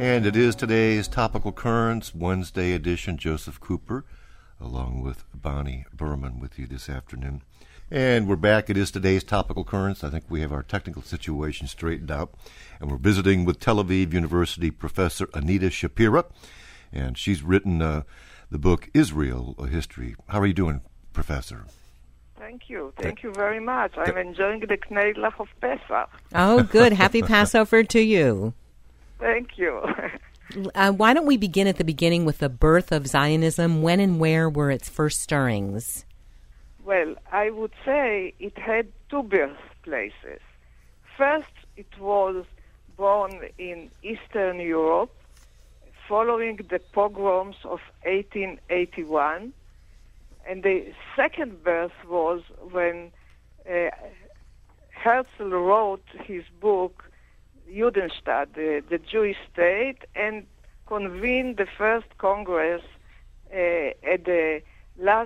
And it is today's Topical Currents, Wednesday edition. Joseph Cooper, along with Bonnie Berman, with you this afternoon. And we're back. It is today's Topical Currents. I think we have our technical situation straightened out. And we're visiting with Tel Aviv University professor Anita Shapira. And she's written the book, Israel, A History. How are you doing, Professor? Thank you. Thank you very much. I'm enjoying the Knedlach of Pesach. Oh, good. Happy Passover to you. Thank you. Why don't we begin at the beginning with the birth of Zionism? When and where were its first stirrings? Well, I would say it had two birthplaces. First, it was born in Eastern Europe following the pogroms of 1881. And the second birth was when Herzl wrote his book, Judenstaat, the Jewish state, and convened the first Congress at the last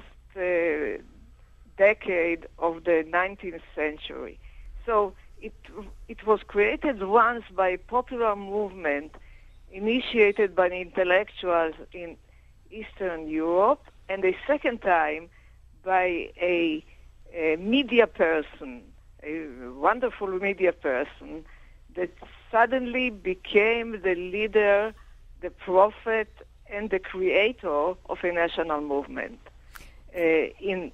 decade of the 19th century. So it was created once by a popular movement initiated by intellectuals in Eastern Europe, and a second time by a media person, a wonderful media person, that suddenly became the leader, the prophet, and the creator of a national movement in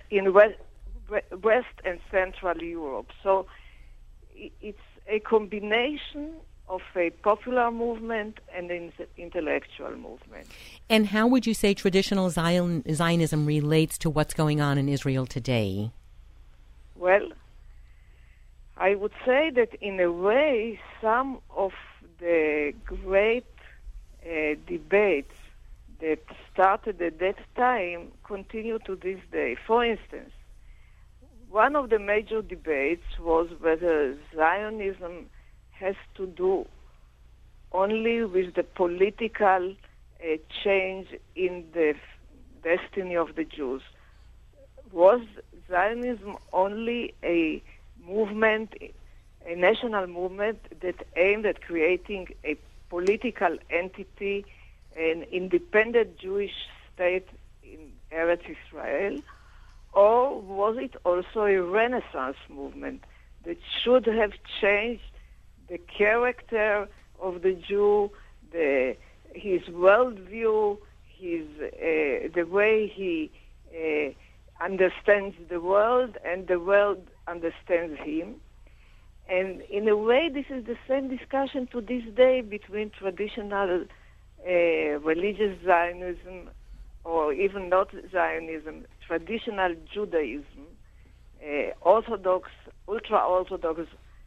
West and Central Europe. So it's a combination of a popular movement and an intellectual movement. And how would you say traditional Zionism relates to what's going on in Israel today? Well, I would say that in a way, some of the great debates that started at that time continue to this day. For instance, one of the major debates was whether Zionism has to do only with the political change in the destiny of the Jews. Was Zionism only a movement, a national movement that aimed at creating a political entity, an independent Jewish state in Eretz Israel, or was it also a Renaissance movement that should have changed the character of the Jew, his worldview, the way he understands the world, and the world understands him. And in a way, this is the same discussion to this day between traditional religious Zionism, or even not Zionism, traditional Judaism, Orthodox, ultra-Orthodox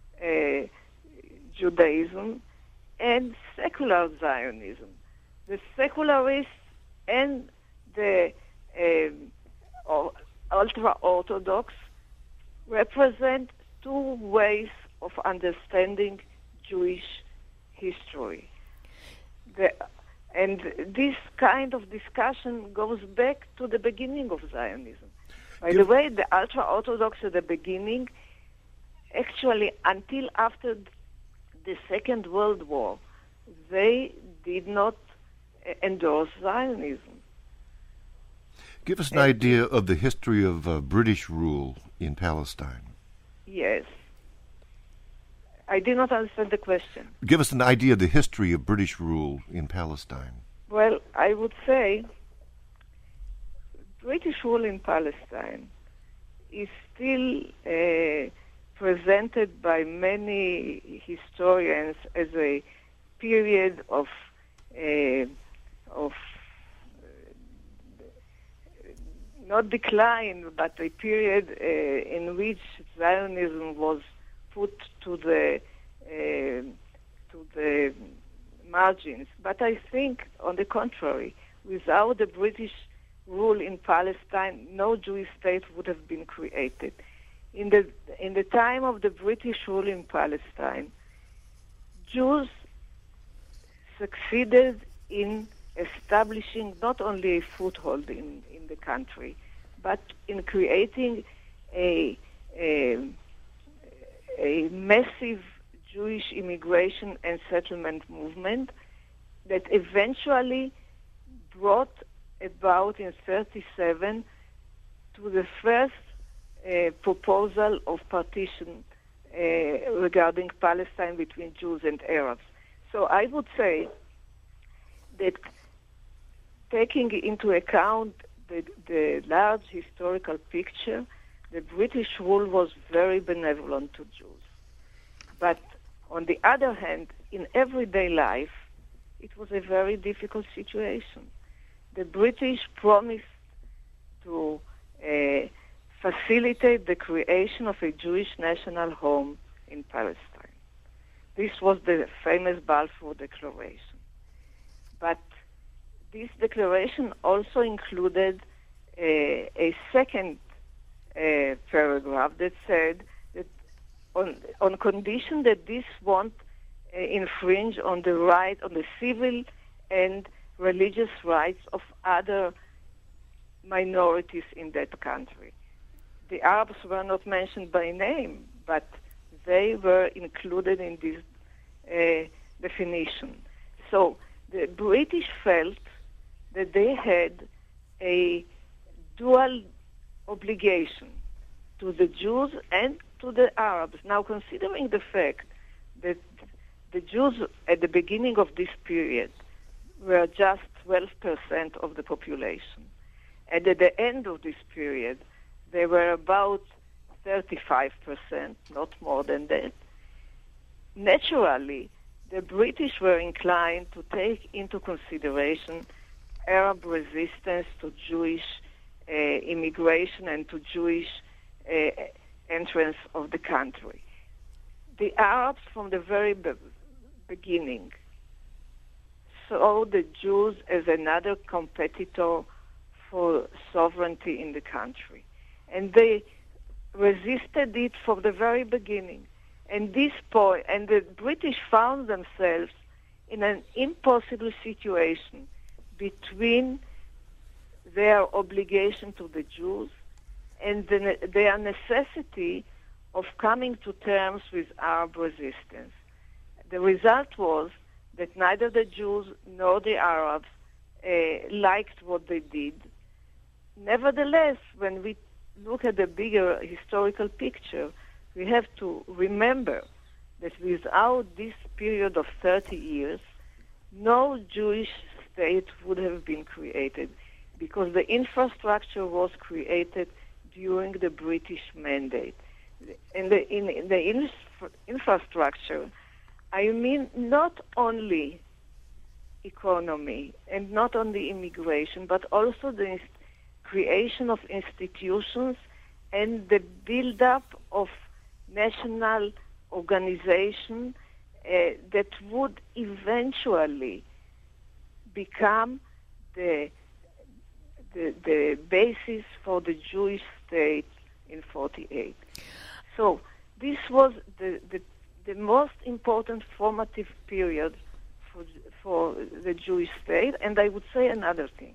Judaism, and secular Zionism. The secularists and the ultra-Orthodox represent two ways of understanding Jewish history. And this kind of discussion goes back to the beginning of Zionism. By the way, the ultra-Orthodox at the beginning, actually until after the Second World War, they did not endorse Zionism. Give us an idea of the history of British rule in Palestine. Yes. I did not understand the question. Give us an idea of the history of British rule in Palestine. Well, I would say British rule in Palestine is still presented by many historians as a period of not decline, but a period in which Zionism was put to the margins. But I think, on the contrary, without the British rule in Palestine, no Jewish state would have been created. In the time of the British rule in Palestine, Jews succeeded in establishing not only a foothold in the country, but in creating a massive Jewish immigration and settlement movement, that eventually brought about in 1937 to the first proposal of partition regarding Palestine between Jews and Arabs. So I would say that taking into account the large historical picture, the British rule was very benevolent to Jews. But on the other hand, in everyday life, it was a very difficult situation. The British promised to facilitate the creation of a Jewish national home in Palestine. This was the famous Balfour Declaration. But this declaration also included a second paragraph that said that on condition that this won't infringe on the civil and religious rights of other minorities in that country. The Arabs were not mentioned by name, but they were included in this definition. So the British felt that they had a dual obligation to the Jews and to the Arabs. Now, considering the fact that the Jews at the beginning of this period were just 12% of the population, and at the end of this period, they were about 35%, not more than that. Naturally, the British were inclined to take into consideration Arab resistance to Jewish immigration and to Jewish entrance of the country. The Arabs, from the very beginning, saw the Jews as another competitor for sovereignty in the country. And they resisted it from the very beginning. And the British found themselves in an impossible situation between their obligation to the Jews and their necessity of coming to terms with Arab resistance. The result was that neither the Jews nor the Arabs liked what they did. Nevertheless, when we look at the bigger historical picture, we have to remember that without this period of 30 years, no Jewish state would have been created, because the infrastructure was created during the British mandate. In the infrastructure, I mean not only economy and not only immigration, but also the creation of institutions and the build-up of national organization that would eventually become the basis for the Jewish state in 1948. So this was the most important formative period for the Jewish state. And I would say another thing.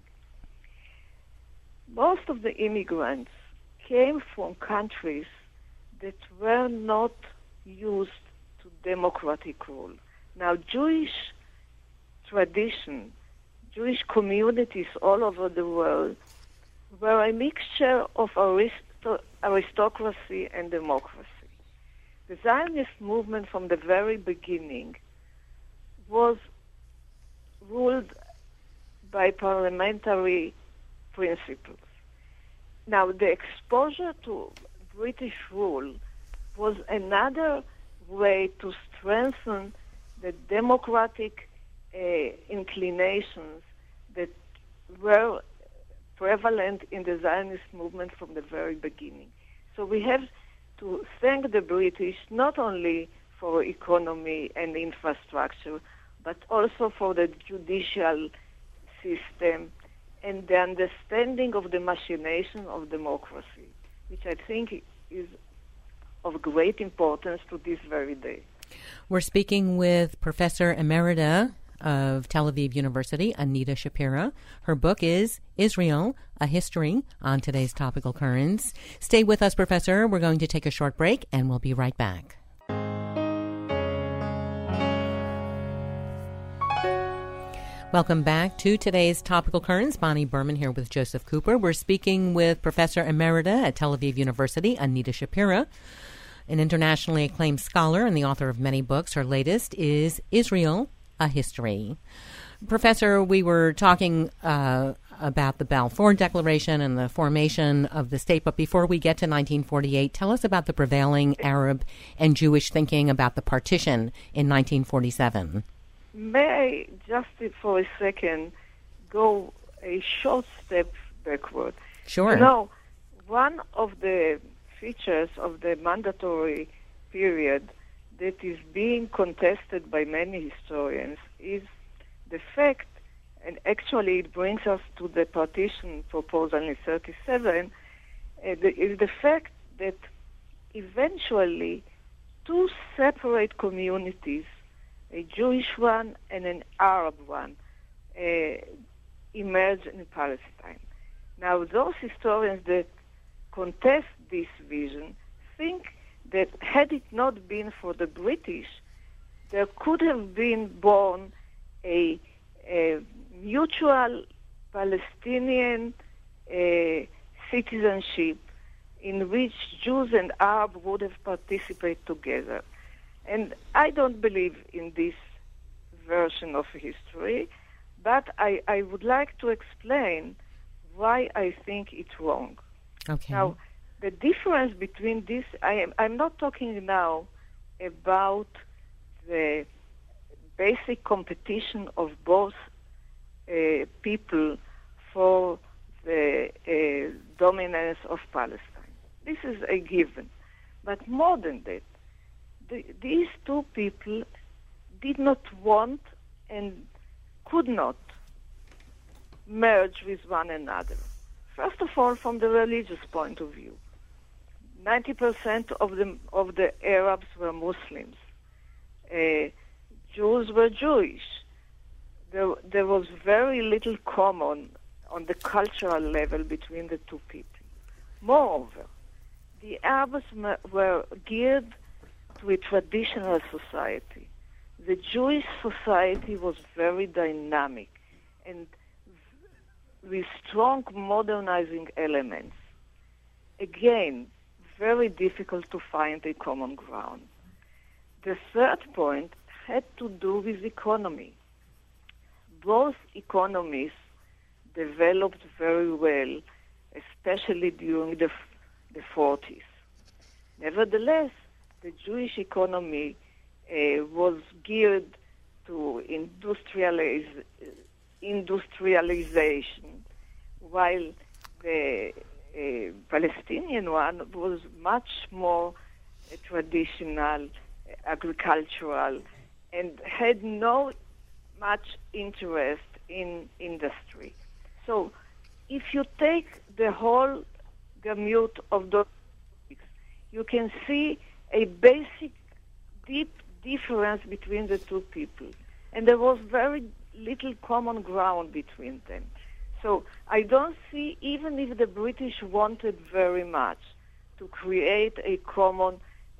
Most of the immigrants came from countries that were not used to democratic rule. Now, Jewish tradition, Jewish communities all over the world were a mixture of aristocracy and democracy. The Zionist movement from the very beginning was ruled by parliamentary principles. Now, the exposure to British rule was another way to strengthen the democratic inclinations that were prevalent in the Zionist movement from the very beginning. So we have to thank the British not only for economy and infrastructure, but also for the judicial system and the understanding of the machination of democracy, which I think is of great importance to this very day. We're speaking with Professor Emerita of Tel Aviv University, Anita Shapira. Her book is Israel, A History, on today's topical currents. Stay with us, Professor. We're going to take a short break, and we'll be right back. Welcome back to today's Topical Currents. Bonnie Berman here with Joseph Cooper. We're speaking with Professor Emerita at Tel Aviv University, Anita Shapira, an internationally acclaimed scholar and the author of many books. Her latest is Israel, A History. Professor, we were talking about the Balfour Declaration and the formation of the state, but before we get to 1948, tell us about the prevailing Arab and Jewish thinking about the partition in 1947. May I just for a second go a short step backward? Sure. You know, one of the features of the mandatory period that is being contested by many historians is the fact, and actually it brings us to the partition proposal in 1937, is the fact that eventually two separate communities, a Jewish one and an Arab one, emerged in Palestine. Now, those historians that contest this vision think that had it not been for the British, there could have been born a mutual Palestinian citizenship in which Jews and Arabs would have participated together. And I don't believe in this version of history, but I would like to explain why I think it's wrong. Okay. Now, the difference between this, I'm not talking now about the basic competition of both people for the dominance of Palestine. This is a given. But more than that, these two people did not want and could not merge with one another. First of all, from the religious point of view, 90% of the Arabs were Muslims. Jews were Jewish. There was very little common on the cultural level between the two people. Moreover, the Arabs were geared to a traditional society. The Jewish society was very dynamic and with strong modernizing elements. Again, very difficult to find a common ground. The third point had to do with economy. Both economies developed very well, especially during the 40s. Nevertheless, the Jewish economy was geared to industrialization, while the Palestinian one was much more traditional, agricultural, and had no much interest in industry. So if you take the whole gamut of those, you can see a basic, deep difference between the two people. And there was very little common ground between them. So I don't see, even if the British wanted very much to create a common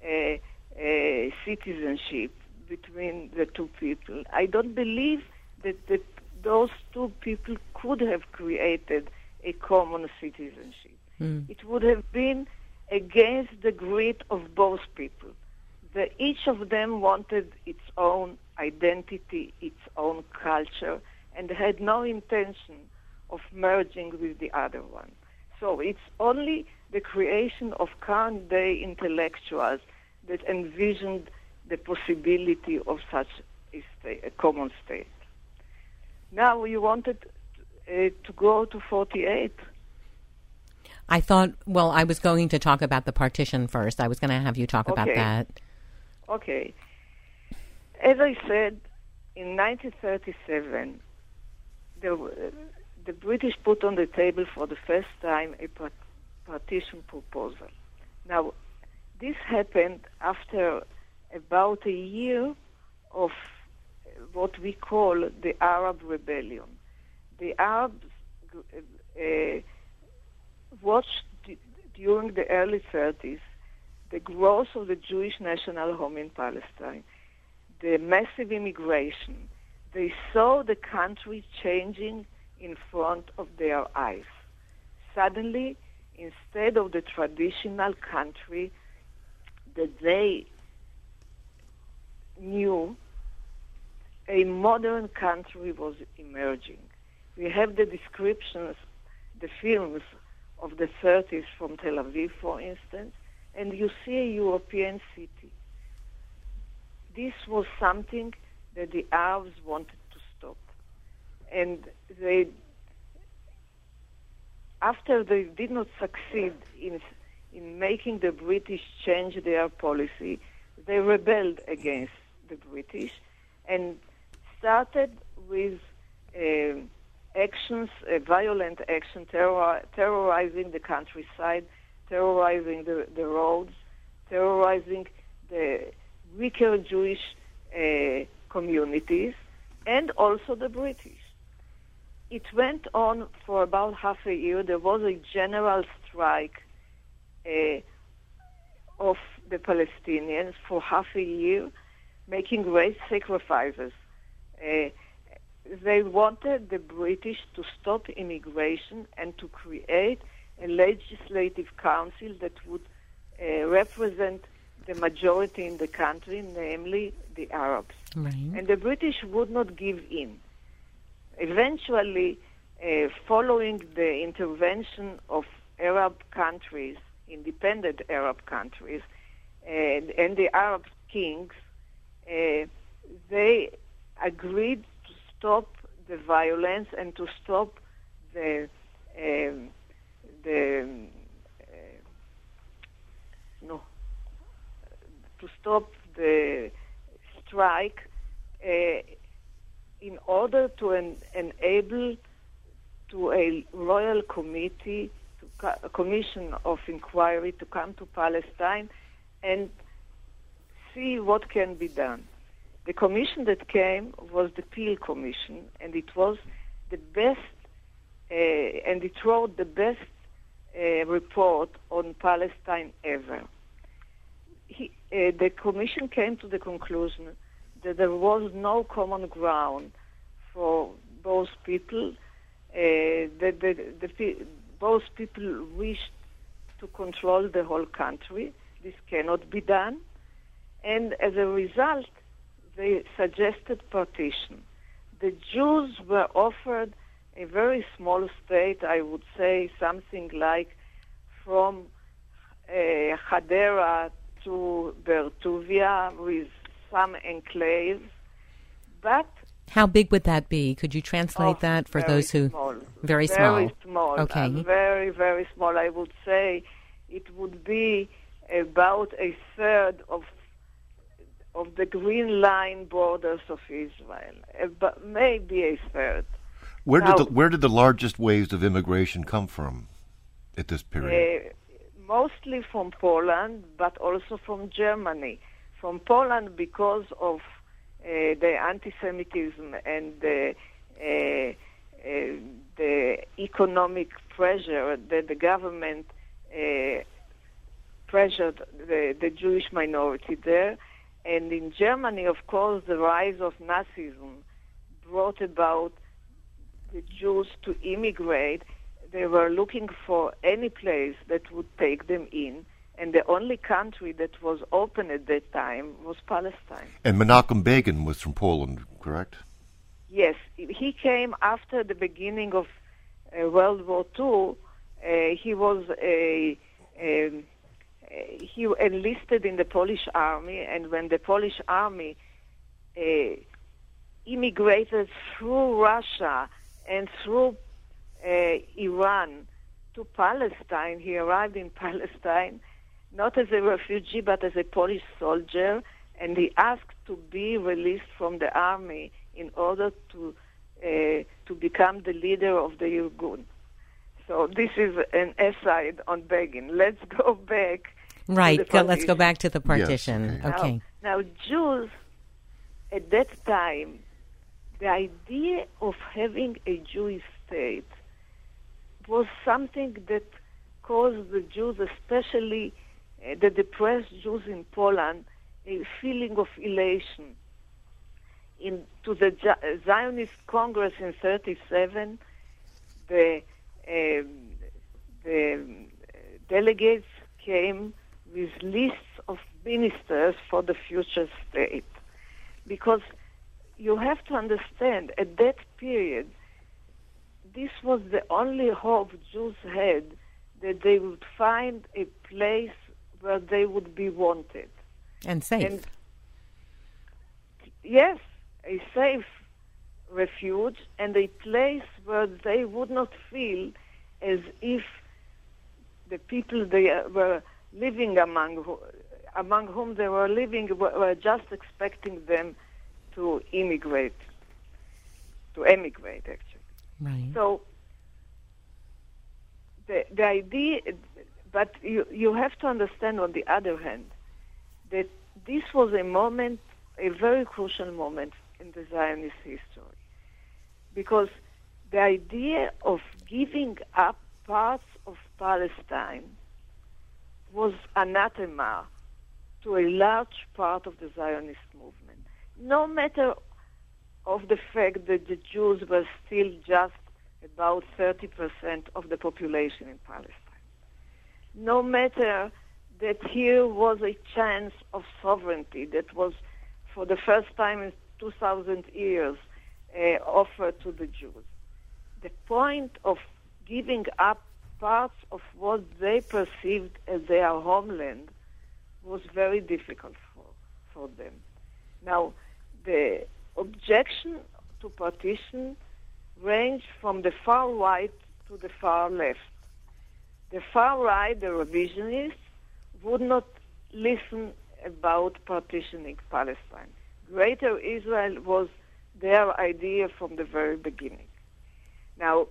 citizenship between the two people, I don't believe that those two people could have created a common citizenship. It would have been against the grit of both people. Each of them wanted its own identity, its own culture, and had no intention of merging with the other one. So it's only the creation of current-day intellectuals that envisioned the possibility of such a common state. Now you wanted to go to 48. I thought, well, I was going to talk about the partition first. I was going to have you talk about that. Okay. As I said, in 1937, the British put on the table for the first time a partition proposal. Now, this happened after about a year of what we call the Arab Rebellion. The Arabs watched during the early 30s the growth of the Jewish national home in Palestine, the massive immigration, they saw the country changing in front of their eyes. Suddenly, instead of the traditional country that they knew, a modern country was emerging. We have the descriptions, the films of the 30s from Tel Aviv, for instance, and you see a European city. This was something that the Arabs wanted to stop. And after they did not succeed in making the British change their policy, they rebelled against the British and started with actions, violent action, terrorizing the countryside, terrorizing the roads, terrorizing the weaker Jewish communities, and also the British. It went on for about half a year. There was a general strike of the Palestinians for half a year, making great sacrifices. They wanted the British to stop immigration and to create a legislative council that would represent the majority in the country, namely the Arabs. Right. And the British would not give in. Eventually, following the intervention of Arab countries, independent Arab countries, and the Arab kings, they agreed to stop the violence and to stop to stop the strike in order to enable to a royal committee, a commission of inquiry to come to Palestine and see what can be done. The commission that came was the Peel Commission, and it was the best, and it wrote the best report on Palestine ever. The commission came to the conclusion that there was no common ground for both people, both people wished to control the whole country. This cannot be done. And as a result, they suggested partition. The Jews were offered a very small state, I would say something like from Hadera to Bertuvia with some enclaves, but... How big would that be? Could you translate that for those who... Small. Very small. Very small. Okay. Very, very small. I would say it would be about a third of the Green Line borders of Israel, but maybe a third. Where did the largest waves of immigration come from at this period? Mostly from Poland, but also from Germany. From Poland because of the anti-Semitism and the economic pressure that the government pressured the Jewish minority there. And in Germany, of course, the rise of Nazism brought about the Jews to immigrate. They were looking for any place that would take them in, and the only country that was open at that time was Palestine. And Menachem Begin was from Poland, correct? Yes, he came after the beginning of World War II. He enlisted in the Polish army, and when the Polish army immigrated through Russia and through Iran to Palestine, he arrived in Palestine not as a refugee but as a Polish soldier, and he asked to be released from the army in order to become the leader of the Irgun. So this is an aside on Begin. Let's go back. Right. Let's go back to the partition. Yes, okay. Now, Jews at that time, the idea of having a Jewish state was something that caused the Jews, especially the depressed Jews in Poland, a feeling of elation. to the Zionist Congress in 1937, the delegates came with lists of ministers for the future state. Because you have to understand, at that period, this was the only hope Jews had, that they would find a place where they would be wanted. And safe. And yes, a safe refuge and a place where they would not feel as if the people they were living among whom they were living were just expecting them to emigrate actually. Right. So the idea, but you have to understand on the other hand that this was a moment, a very crucial moment in the Zionist history, because the idea of giving up parts of Palestine was anathema to a large part of the Zionist movement, no matter of the fact that the Jews were still just about 30% of the population in Palestine. No matter that here was a chance of sovereignty that was, for the first time in 2,000 years, offered to the Jews. The point of giving up parts of what they perceived as their homeland was very difficult for them. Now, the objection to partition ranged from the far right to the far left. The far right, the revisionists, would not listen about partitioning Palestine. Greater Israel was their idea from the very beginning. Now,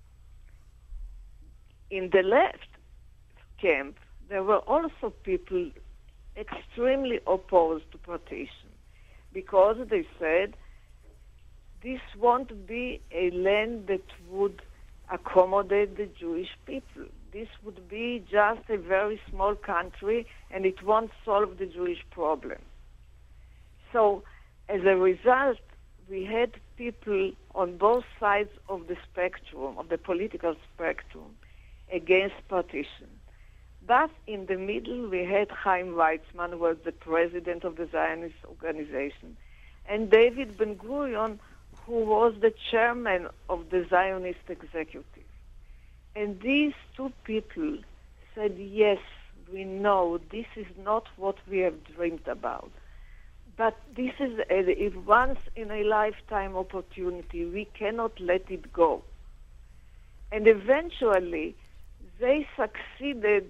in the left camp, there were also people extremely opposed to partition because they said this won't be a land that would accommodate the Jewish people. This would be just a very small country and it won't solve the Jewish problem. So, as a result, we had people on both sides of the spectrum, of the political spectrum, against partition. But in the middle, we had Chaim Weizmann, who was the president of the Zionist organization, and David Ben-Gurion, who was the chairman of the Zionist executive. And these two people said, yes, we know this is not what we have dreamed about. But this is a once-in-a-lifetime opportunity. We cannot let it go. And eventually, they succeeded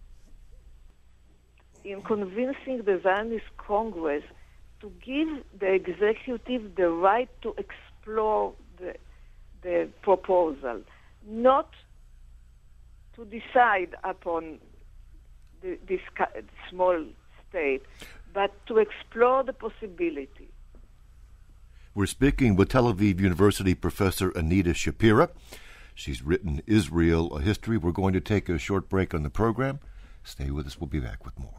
in convincing the Zionist Congress to give the executive the right to explore the proposal, not to decide upon this small state, but to explore the possibility. We're speaking with Tel Aviv University professor Anita Shapira. She's written Israel, a History. We're going to take a short break on the program. Stay with us. We'll be back with more.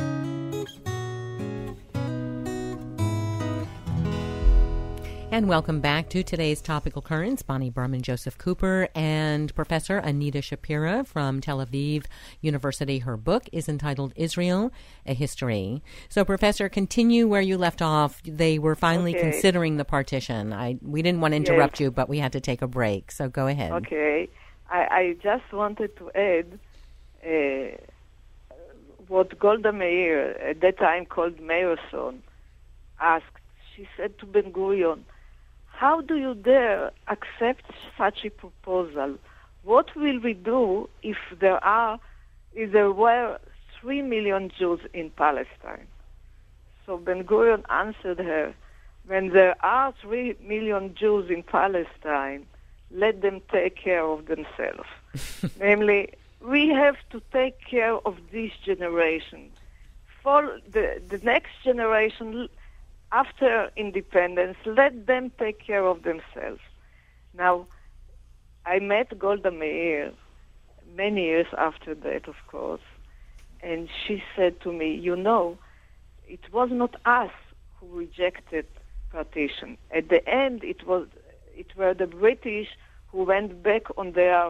And welcome back to today's Topical Currents. Bonnie Berman, Joseph Cooper, and Professor Anita Shapira from Tel Aviv University. Her book is entitled Israel, a History. So, Professor, continue where you left off. They were finally considering the partition. We didn't want to interrupt you, but we had to take a break. So go ahead. Okay. I just wanted to add what Golda Meir, at that time called Meirson, asked. She said to Ben-Gurion, how do you dare accept such a proposal? What will we do if there were 3 million Jews in Palestine? So Ben-Gurion answered her, when there are 3 million Jews in Palestine, let them take care of themselves. Namely, we have to take care of this generation. For the next generation, after independence, let them take care of themselves. Now, I met Golda Meir many years after that, of course, and she said to me, you know, it was not us who rejected partition. At the end, it were the British who went back on their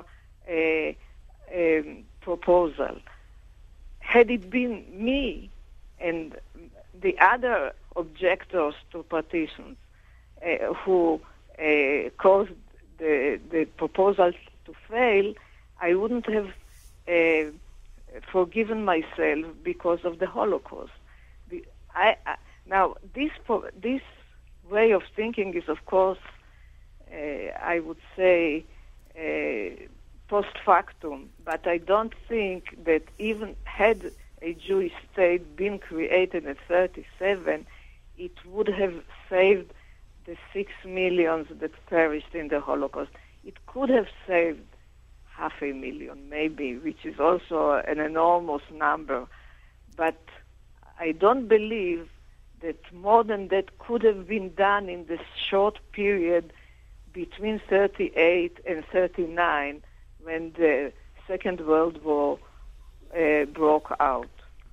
proposal. Had it been me and the other objectors to partitions who caused the proposal to fail, I wouldn't have forgiven myself because of the Holocaust. Now, this way of thinking is, of course, I would say, post factum, but I don't think that even had a Jewish state been created in 1937, it would have saved the 6 million that perished in the Holocaust. It could have saved 500,000, maybe, which is also an enormous number. But I don't believe that more than that could have been done in this short period between 1938 and 1939, when the Second World War broke out.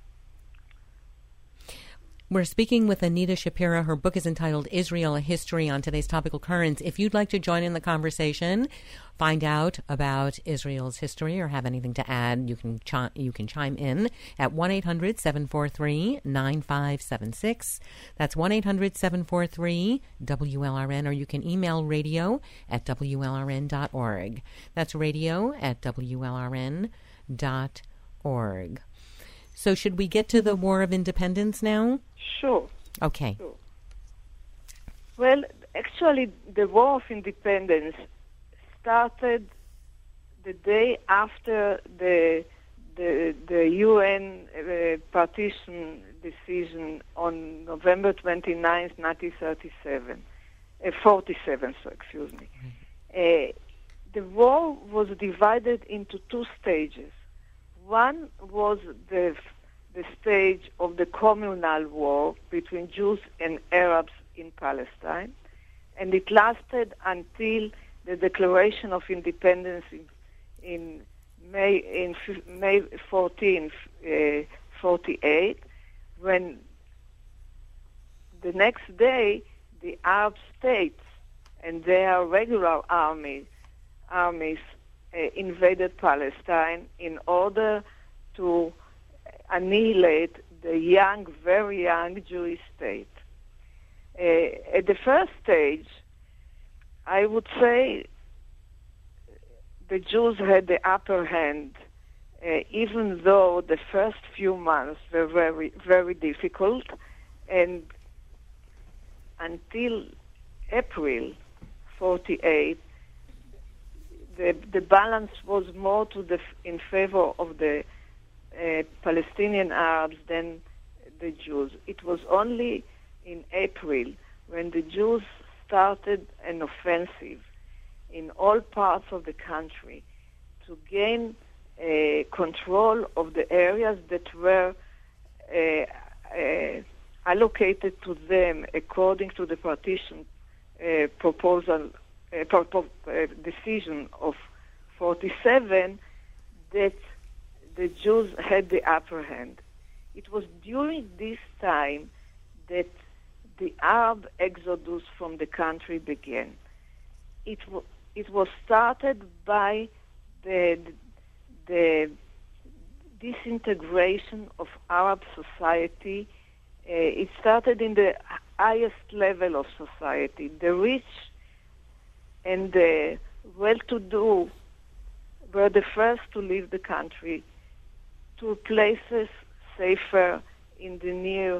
We're speaking with Anita Shapira. Her book is entitled Israel, A History, on today's topical currents. If you'd like to join in the conversation, find out about Israel's history, or have anything to add, you can chime in at 1-800-743-9576. That's 1-800-743-WLRN, or you can email radio@WLRN.org. That's radio@WLRN.org. So should we get to the War of Independence now? Sure. Okay. Sure. Well, actually, the War of Independence started the day after the UN partition decision on November 29, 1937. 47, so excuse me. The war was divided into two stages. One was the stage of the communal war between Jews and Arabs in Palestine, and it lasted until the Declaration of Independence in May 1448, when the next day the Arab states and their regular armies invaded Palestine in order to annihilate the very young Jewish state. At the first stage, I would say the Jews had the upper hand, even though the first few months were very, very difficult, and until April 48, the balance was more in favor of the Palestinian Arabs than the Jews. It was only in April when the Jews started an offensive in all parts of the country to gain control of the areas that were allocated to them according to the partition decision of 47, that the Jews had the upper hand. It was during this time that the Arab exodus from the country began. It was started by the disintegration of Arab society. It started in the highest level of society. The rich and the well-to-do were the first to leave the country to places safer in the near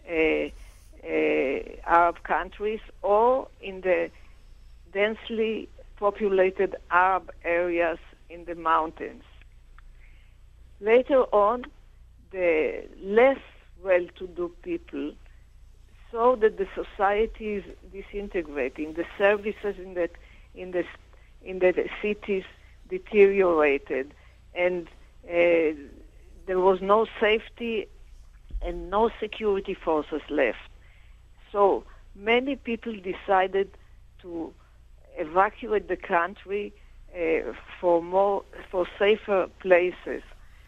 Arab countries or in the densely populated Arab areas in the mountains. Later on, the less well-to-do people saw that the society is disintegrating, the services in the cities deteriorated, and there was no safety and no security forces left. So many people decided to evacuate the country for safer places,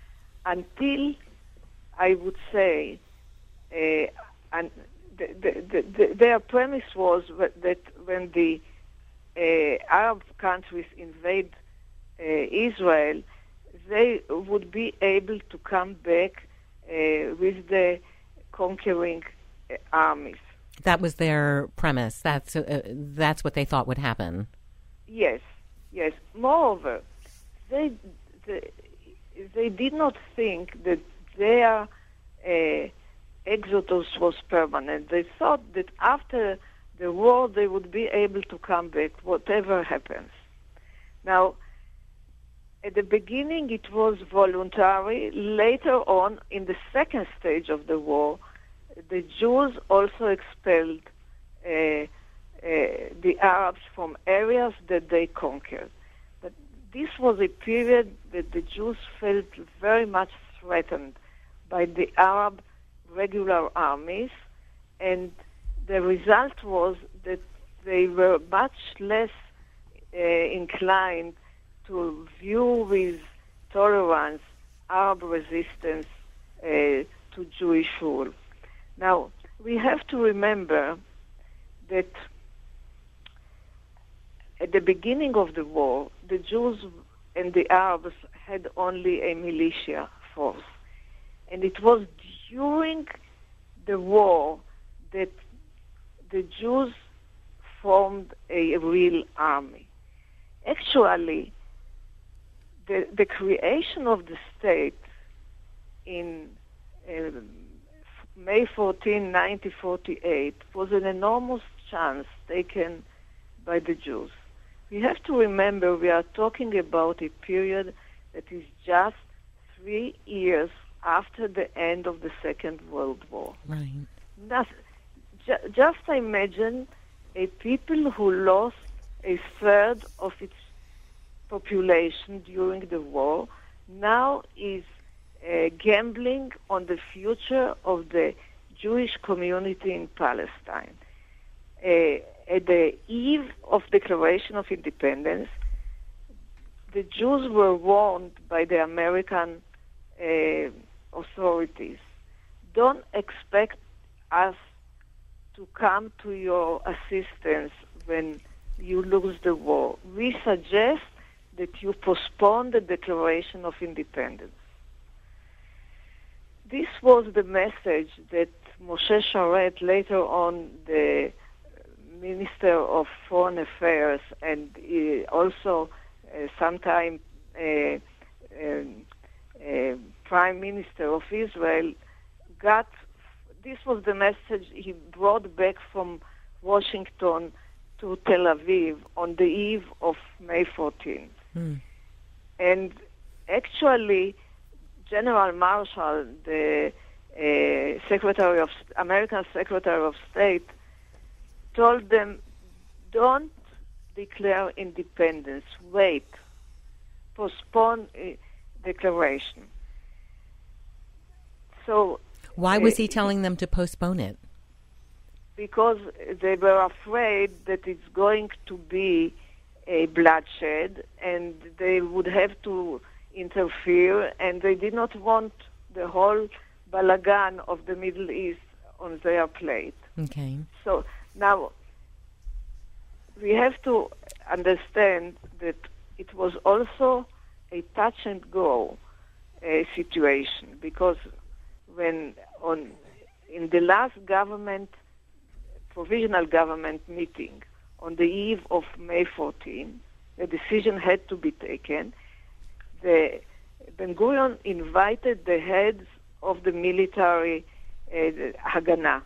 until I would say, and the their premise was that when the Arab countries invade Israel, they would be able to come back with the conquering armies. That was their premise. That's what they thought would happen. Yes. Moreover, they did not think that their exodus was permanent. They thought that after the war they would be able to come back, whatever happens. Now, at the beginning it was voluntary. Later on, in the second stage of the war, the Jews also expelled the Arabs from areas that they conquered. But this was a period that the Jews felt very much threatened by the Arab regular armies, and the result was that they were much less inclined to view with tolerance Arab resistance to Jewish rule. Now, we have to remember that at the beginning of the war, the Jews and the Arabs had only a militia force. And it was during the war that the Jews formed a real army. Actually, the creation of the state in May 14, 1948 was an enormous chance taken by the Jews. We have to remember we are talking about a period that is just 3 years after the end of the Second World War. Right. Just imagine a people who lost a third of its population during the war now is gambling on the future of the Jewish community in Palestine. At the eve of Declaration of Independence, the Jews were warned by the American authorities, don't expect us to come to your assistance when you lose the war. We suggest that you postpone the Declaration of Independence. This was the message that Moshe Sharet, later on the Minister of Foreign Affairs and also sometime Prime Minister of Israel, got. This was the message he brought back from Washington to Tel Aviv on the eve of May 14th. And actually, General Marshall, the American Secretary of State, told them, don't declare independence, wait, postpone declaration. So, why was he telling them to postpone it? Because they were afraid that it's going to be a bloodshed and they would have to interfere, and they did not want the whole balagan of the Middle East on their plate. Okay. So now we have to understand that it was also a touch-and-go situation, because when in the last provisional government meeting on the eve of May 14, the decision had to be taken. Ben-Gurion invited the heads of the military Haganah,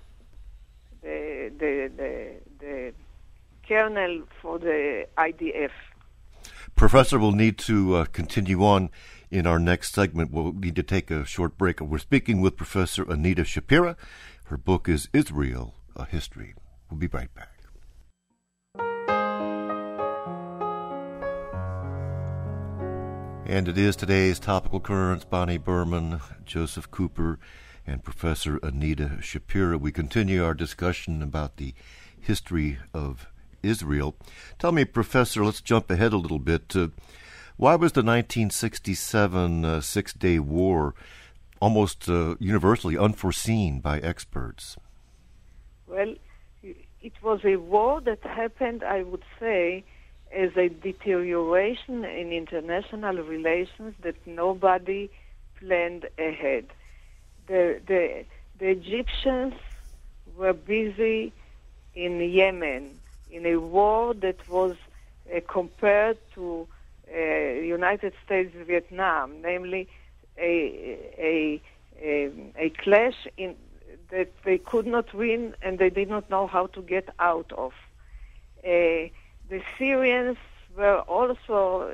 the colonel for the IDF. Professor, we'll need to continue on in our next segment. We'll need to take a short break. We're speaking with Professor Anita Shapira. Her book is Israel, A History. We'll be right back. And it is today's Topical Currents. Bonnie Berman, Joseph Cooper, and Professor Anita Shapira. We continue our discussion about the history of Israel. Tell me, Professor, let's jump ahead a little bit. Why was the 1967 Six-Day War almost universally unforeseen by experts? Well, it was a war that happened, I would say, as a deterioration in international relations that nobody planned ahead. The Egyptians were busy in Yemen in a war that was compared to United States Vietnam, namely a clash in that they could not win and they did not know how to get out of. The Syrians were also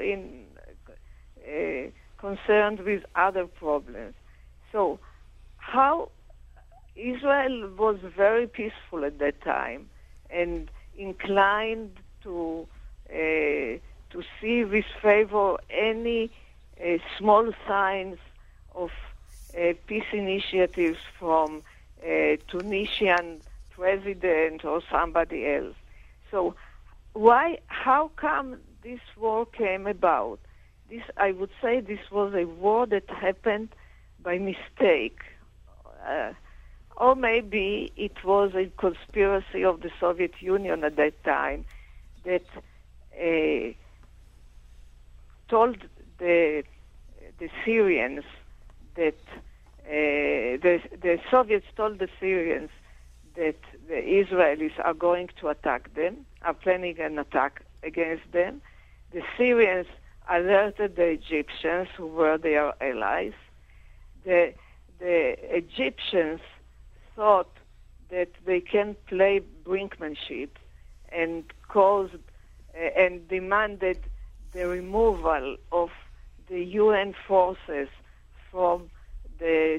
concerned with other problems. So how Israel was very peaceful at that time and inclined to see with favor any small signs of peace initiatives from a Tunisian president or somebody else. So how come this war came about? I would say this was a war that happened by mistake. Or maybe it was a conspiracy of the Soviet Union at that time that told the Syrians that the Soviets told the Syrians that the Israelis are going to attack them, are planning an attack against them. The Syrians alerted the Egyptians, who were their allies. The Egyptians thought that they can play brinkmanship and demanded the removal of the UN forces from the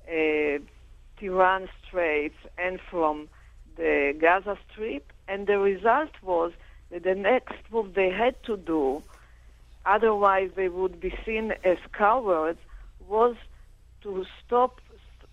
Tiran Straits and from the Gaza Strip, and the result was that the next move they had to do, otherwise they would be seen as cowards, was to stop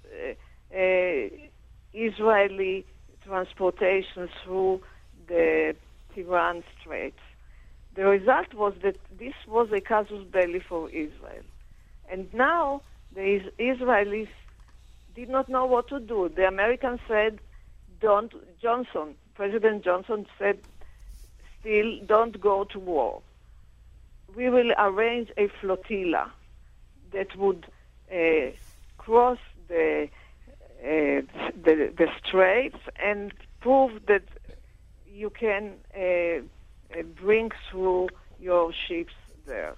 Israeli transportation through the Tiran Straits. The result was that this was a casus belli for Israel. And now the Israelis did not know what to do. The Americans said, President Johnson said, still, don't go to war. We will arrange a flotilla that would cross the straits and prove that you can bring through your ships there.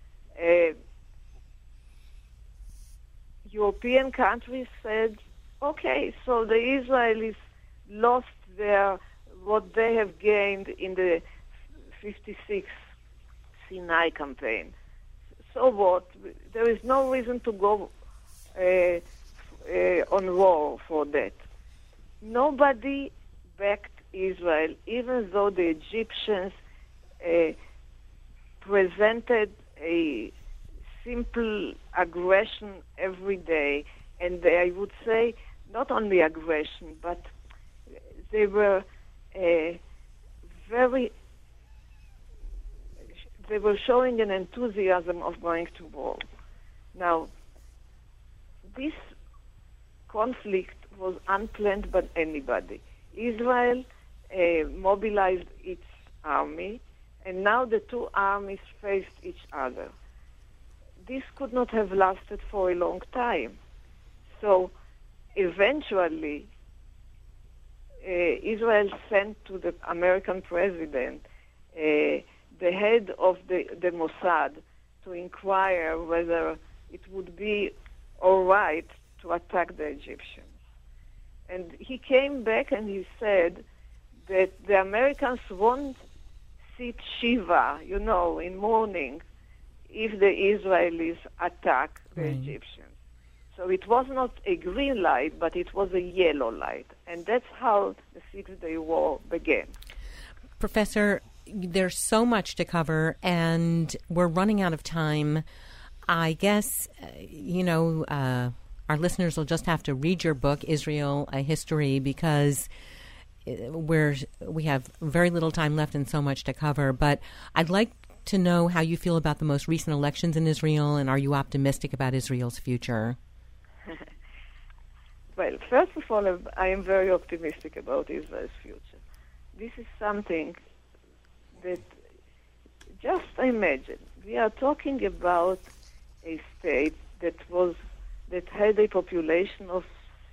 European countries said, okay, so the Israelis lost what they have gained in the 56 Sinai campaign. So what? There is no reason to go on war for that. Nobody backed Israel, even though the Egyptians presented a simple aggression every day, and I would say not only aggression, but they were showing an enthusiasm of going to war. Now, this conflict was unplanned by anybody. Israel mobilized its army, and now the two armies faced each other. This could not have lasted for a long time. So eventually, Israel sent to the American president the head of the Mossad to inquire whether it would be all right to attack the Egyptians. And he came back and he said that the Americans won't sit Shiva, in mourning, if the Israelis attack the Egyptians. So it was not a green light, but it was a yellow light. And that's how the Six-Day War began. Professor, there's so much to cover, and we're running out of time. I guess, our listeners will just have to read your book, Israel, A History, because we have very little time left and so much to cover. But I'd like to know how you feel about the most recent elections in Israel, and are you optimistic about Israel's future? Well, first of all, I am very optimistic about Israel's future. this is something that, just imagine, we are talking about a state that had a population of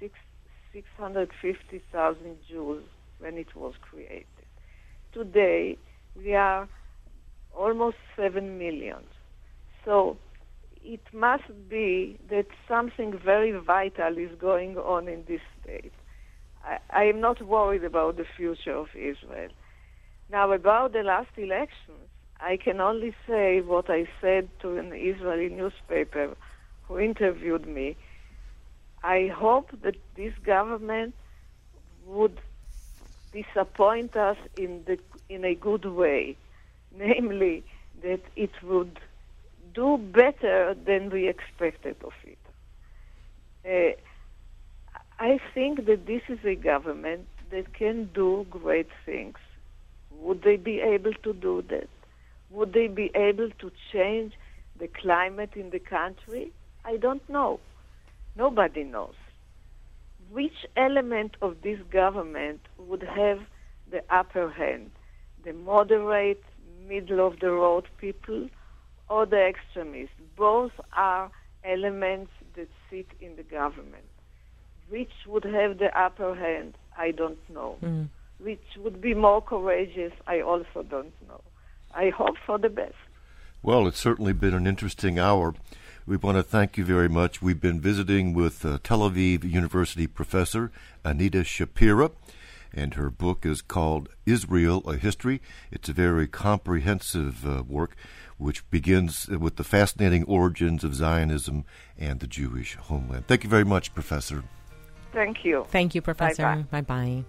650,000 Jews when it was created. Today, we are almost 7 million. So it must be that something very vital is going on in this state. I am not worried about the future of Israel. Now, about the last elections, I can only say what I said to an Israeli newspaper who interviewed me. I hope that this government would disappoint us in a good way, namely that it would do better than we expected of it. I think that this is a government that can do great things. Would they be able to do that? Would they be able to change the climate in the country? I don't know. Nobody knows. Which element of this government would have the upper hand? The moderate, middle-of-the-road people or the extremists? Both are elements that sit in the government. Which would have the upper hand? I don't know. Which would be more courageous? I also don't know. I hope for the best. Well, it's certainly been an interesting hour. We want to thank you very much. We've been visiting with Tel Aviv University professor Anita Shapira, and her book is called Israel, A History. It's a very comprehensive work which begins with the fascinating origins of Zionism and the Jewish homeland. Thank you very much, Professor. Thank you. Thank you, Professor. Bye-bye.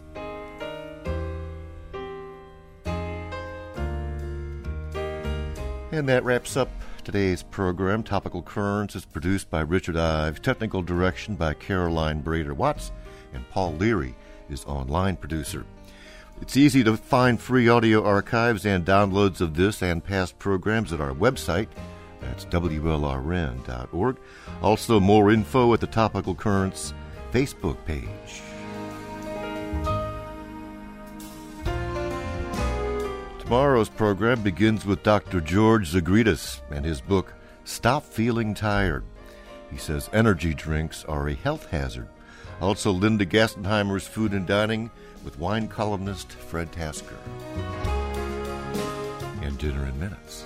And that wraps up today's program. Topical Currents is produced by Richard Ives, technical direction by Caroline Brader-Watts, and Paul Leary is online producer. It's easy to find free audio archives and downloads of this and past programs at our website. That's WLRN.org. Also, more info at the Topical Currents Facebook page. Tomorrow's program begins with Dr. George Zagridis and his book, Stop Feeling Tired. He says energy drinks are a health hazard. Also, Linda Gastenheimer's Food and Dining with wine columnist Fred Tasker. And Dinner in Minutes.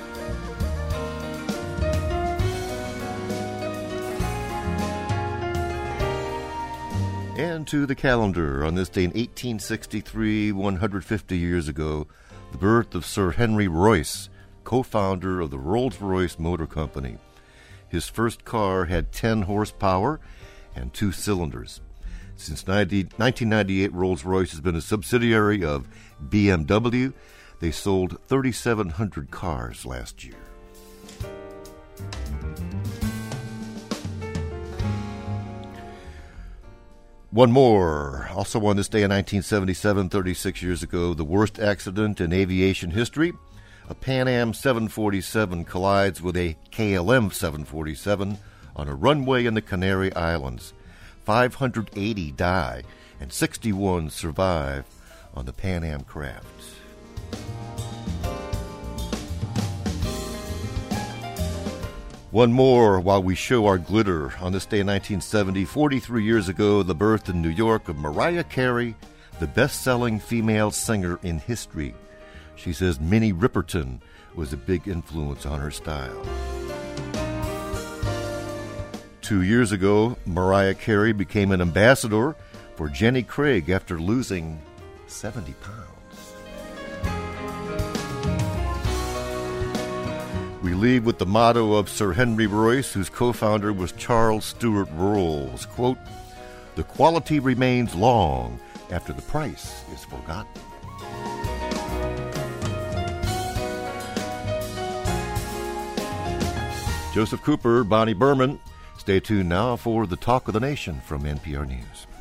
And to the calendar, on this day in 1863, 150 years ago, the birth of Sir Henry Royce, co-founder of the Rolls-Royce Motor Company. His first car had 10 horsepower and 2 cylinders. Since 1998, Rolls-Royce has been a subsidiary of BMW. They sold 3,700 cars last year. One more. Also on this day in 1977, 36 years ago, the worst accident in aviation history. A Pan Am 747 collides with a KLM 747 on a runway in the Canary Islands. 580 die and 61 survive on the Pan Am craft. One more while we show our glitter. On this day in 1970, 43 years ago, the birth in New York of Mariah Carey, the best-selling female singer in history. She says Minnie Riperton was a big influence on her style. 2 years ago, Mariah Carey became an ambassador for Jenny Craig after losing 70 pounds. We leave with the motto of Sir Henry Royce, whose co-founder was Charles Stewart Rolls. Quote, "The quality remains long after the price is forgotten." Joseph Cooper, Bonnie Berman. Stay tuned now for the Talk of the Nation from NPR News.